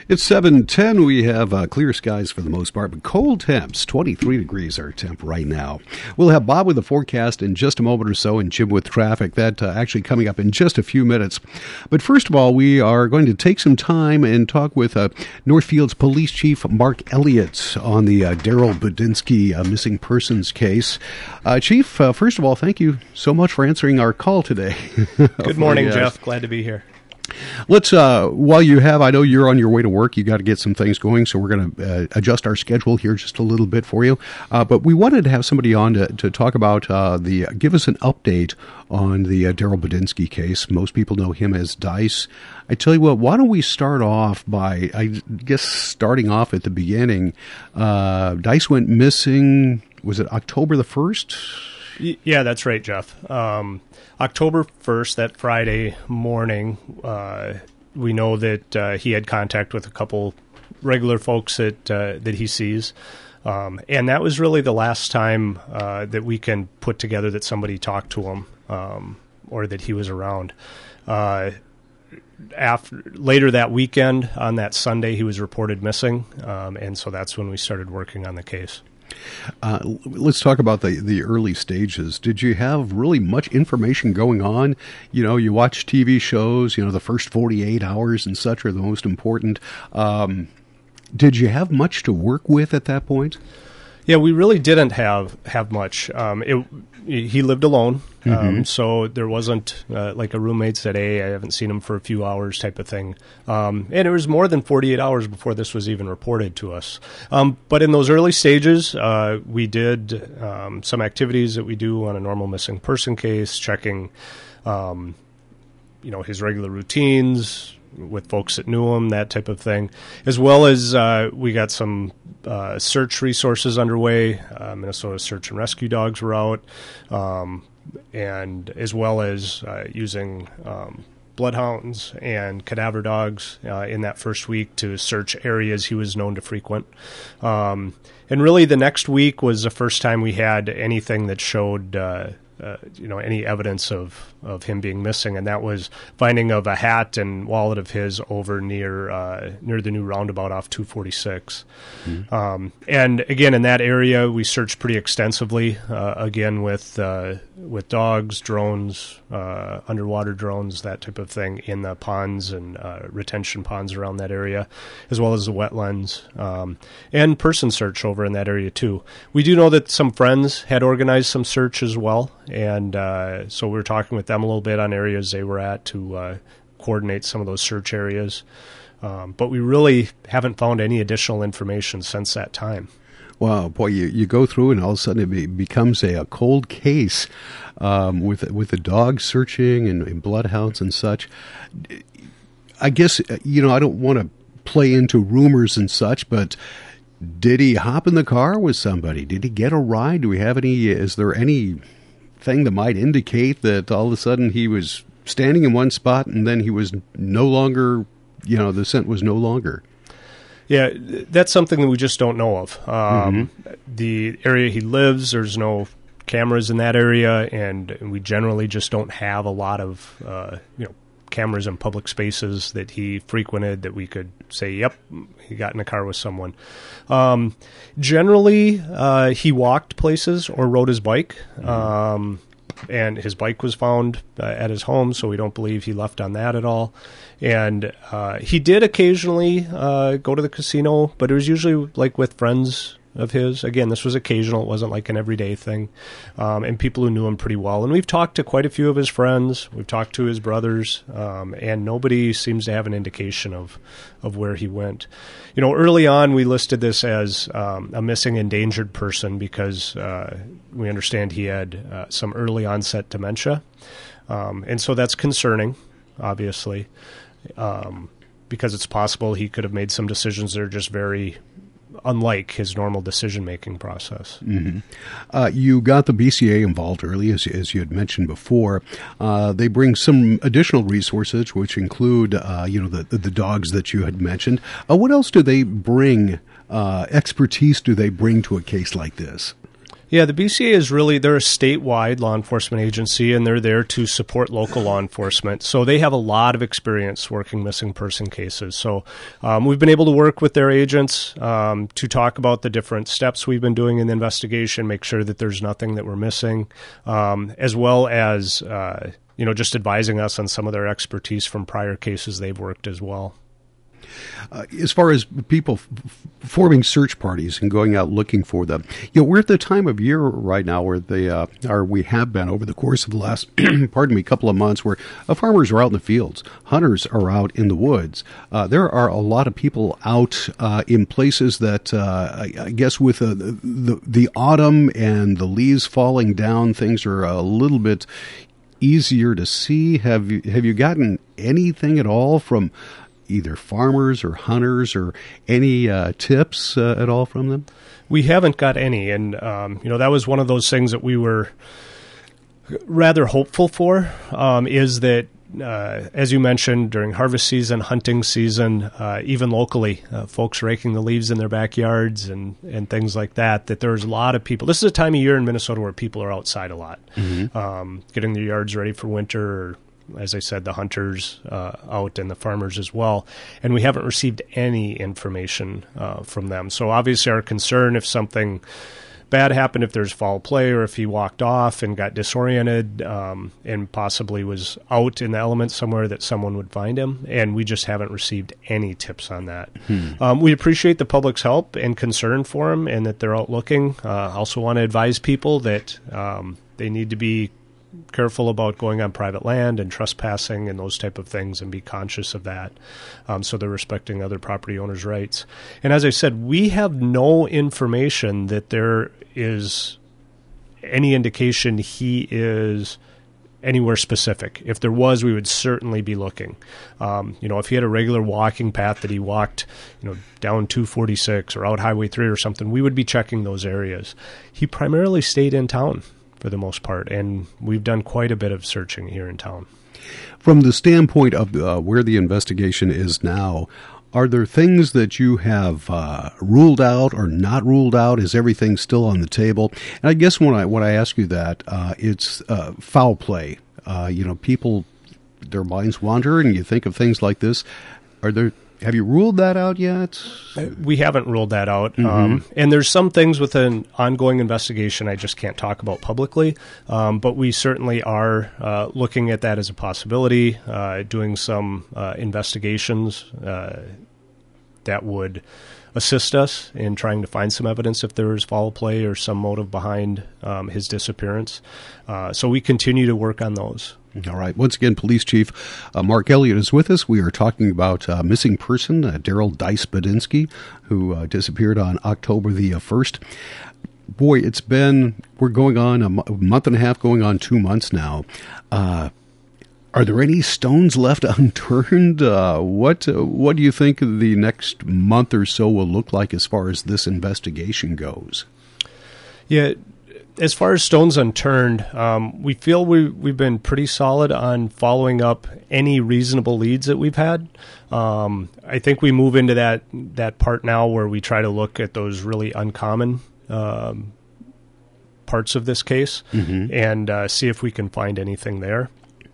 It's 7:10. We have clear skies for the most part, but cold temps. 23 degrees our temp right now. We'll have Bob with the forecast in just a moment or so, and Jim with traffic. That actually coming up in just a few minutes. But first of all, we are going to take some time and talk with Northfield's Police Chief Mark Elliott on the Daryl Budinsky missing persons case. Chief, first of all, thank you so much for answering our call today. Good morning, Jeff. Glad to be here. Let's, while you have, I know you're on your way to work, you got to get some things going, so we're going to adjust our schedule here just a little bit for you. But we wanted to have somebody on to talk about give us an update on the Daryl Budinsky case. Most people know him as Dice. I tell you what, why don't we start off by, I guess, starting off at the beginning. Dice went missing, was it October the 1st? Yeah, that's right, Jeff. October 1st, that Friday morning, we know that he had contact with a couple regular folks that he sees. And that was really the last time that we can put together that somebody talked to him or that he was around. Later that weekend, on that Sunday, he was reported missing. And so that's when we started working on the case. Let's talk about the early stages. Did you have really much information going on? You know, you watch TV shows, the first 48 hours and such are the most important. Did you have much to work with at that point? Yeah, we really didn't have much. He lived alone, so there wasn't like a roommate said, hey, I haven't seen him for a few hours type of thing. And it was more than 48 hours before this was even reported to us. But in those early stages, we did some activities that we do on a normal missing person case, checking his regular routines with folks that knew him, that type of thing, as well as we got some search resources underway. Minnesota Search and Rescue Dogs were out, and as well as using bloodhounds and cadaver dogs in that first week to search areas he was known to frequent. And really the next week was the first time we had anything that showed any evidence of him being missing, and that was finding of a hat and wallet of his over near the new roundabout off 246. And again, in that area, we searched pretty extensively, again with dogs, drones, underwater drones, that type of thing, in the ponds and retention ponds around that area, as well as the wetlands, and person search over in that area too. We do know that some friends had organized some search as well, and so we were talking with them a little bit on areas they were at to coordinate some of those search areas. But we really haven't found any additional information since that time. Wow, boy, you go through and all of a sudden it becomes a cold case with the dog searching and bloodhounds and such. I guess, I don't want to play into rumors and such, but did he hop in the car with somebody? Did he get a ride? Do we have is there anything that might indicate that all of a sudden he was standing in one spot and then he was no longer, the scent was no longer? Yeah, that's something that we just don't know of. The area he lives, there's no cameras in that area, and we generally just don't have a lot of, cameras in public spaces that he frequented that we could say, yep, he got in a car with someone. Generally, he walked places or rode his bike, and his bike was found at his home, so we don't believe he left on that at all. And he did occasionally go to the casino, but it was usually like with friends of his. Again, this was occasional. It wasn't like an everyday thing. And people who knew him pretty well. And we've talked to quite a few of his friends. We've talked to his brothers, and nobody seems to have an indication of where he went. Early on, we listed this as a missing endangered person because we understand he had some early onset dementia. And so that's concerning, obviously, because it's possible he could have made some decisions that are just very unlike his normal decision-making process. You got the BCA involved early, as you had mentioned before. They bring some additional resources, which include, the dogs that you had mentioned. What else do they bring, expertise do they bring to a case like this? Yeah, the BCA is really, they're a statewide law enforcement agency, and they're there to support local law enforcement. So they have a lot of experience working missing person cases. So we've been able to work with their agents to talk about the different steps we've been doing in the investigation, make sure that there's nothing that we're missing, as well as just advising us on some of their expertise from prior cases they've worked as well. As far as people forming search parties and going out looking for them, we're at the time of year right now where we have been over the course of the last, couple of months, where farmers are out in the fields, hunters are out in the woods. There are a lot of people out in places that, I guess, with the autumn and the leaves falling down, things are a little bit easier to see. Have you gotten anything at all from either farmers or hunters, or any tips at all from them? We haven't got any, and that was one of those things that we were rather hopeful for, is that, as you mentioned, during harvest season, hunting season, even locally, folks raking the leaves in their backyards and things like that, that there's a lot of people. This is a time of year in Minnesota where people are outside a lot, getting their yards ready for winter, or, as I said, the hunters out and the farmers as well. And we haven't received any information from them. So obviously our concern, if something bad happened, if there's foul play, or if he walked off and got disoriented and possibly was out in the elements somewhere, that someone would find him. And we just haven't received any tips on that. We appreciate the public's help and concern for him, and that they're out looking. Also want to advise people that they need to be careful about going on private land and trespassing and those type of things, and be conscious of that, so they're respecting other property owners' rights. And as I said, we have no information that there is any indication he is anywhere specific. If there was, we would certainly be looking. If he had a regular walking path that he walked, down 246 or out Highway 3 or something, we would be checking those areas. He primarily stayed in town for the most part, and we've done quite a bit of searching here in town. From the standpoint of where the investigation is now, are there things that you have ruled out or not ruled out? Is everything still on the table? And I guess when I ask you that, it's foul play. People, their minds wander, and you think of things like this. Have you ruled that out yet? We haven't ruled that out. And there's some things with an ongoing investigation I just can't talk about publicly. But we certainly are looking at that as a possibility, doing some investigations that would assist us in trying to find some evidence if there is foul play or some motive behind his disappearance. So we continue to work on those. All right. Once again, Police Chief Mark Elliott is with us. We are talking about missing person, Daryl Dice Badinsky, who disappeared on October the 1st. Boy, we're going on a month and a half, going on 2 months now. Are there any stones left unturned? What do you think the next month or so will look like as far as this investigation goes? Yeah. As far as stones unturned, we feel we've been pretty solid on following up any reasonable leads that we've had. I think we move into that part now where we try to look at those really uncommon parts of this case and see if we can find anything there.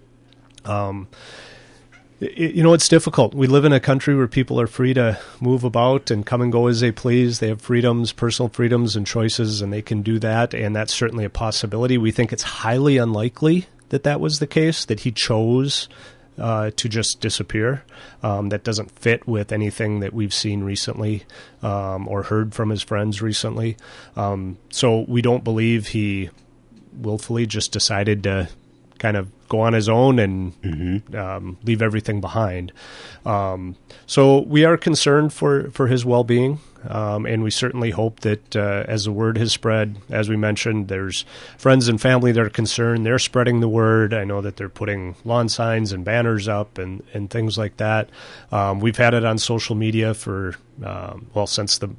It's difficult. We live in a country where people are free to move about and come and go as they please. They have freedoms, personal freedoms and choices, and they can do that, and that's certainly a possibility. We think it's highly unlikely that was the case, that he chose to just disappear. That doesn't fit with anything that we've seen recently or heard from his friends recently. So we don't believe he willfully just decided to kind of go on his own and leave everything behind. So we are concerned for his well-being, and we certainly hope that as the word has spread, as we mentioned, there's friends and family that are concerned. They're spreading the word. I know that they're putting lawn signs and banners up and things like that. We've had it on social media since the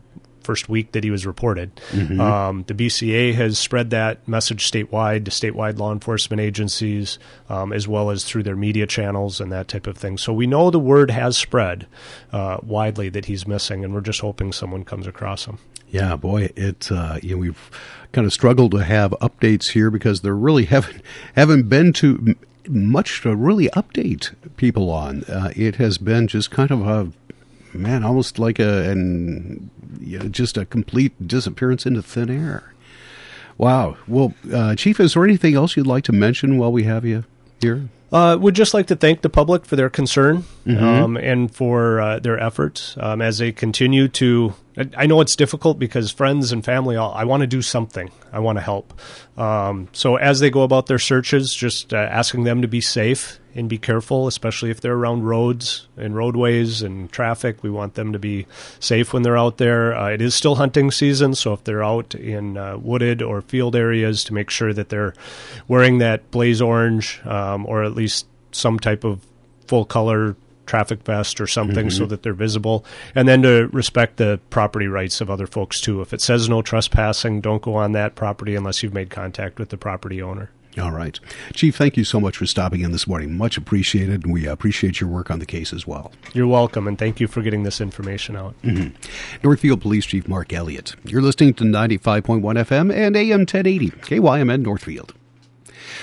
first week that he was reported. The BCA has spread that message statewide to statewide law enforcement agencies, as well as through their media channels and that type of thing. So we know the word has spread widely that he's missing, and we're just hoping someone comes across him. Yeah, boy, we've kind of struggled to have updates here because there really haven't been too much to really update people on. It has been just kind of almost like just a complete disappearance into thin air. Wow. Well, Chief, is there anything else you'd like to mention while we have you here? Would just like to thank the public for their concern and for their efforts as they continue to. I know it's difficult because friends and family, I want to do something. I want to help. So as they go about their searches, just asking them to be safe and be careful, especially if they're around roads and roadways and traffic. We want them to be safe when they're out there. It is still hunting season, so if they're out in wooded or field areas, to make sure that they're wearing that blaze orange or at least some type of full color traffic vest or something so that they're visible, and then to respect the property rights of other folks too. If it says no trespassing, don't go on that property unless you've made contact with the property owner. All right. Chief, thank you so much for stopping in this morning. Much appreciated, and we appreciate your work on the case as well. You're welcome, and thank you for getting this information out. Northfield Police Chief Mark Elliott. You're listening to 95.1 FM and AM 1080, KYMN Northfield.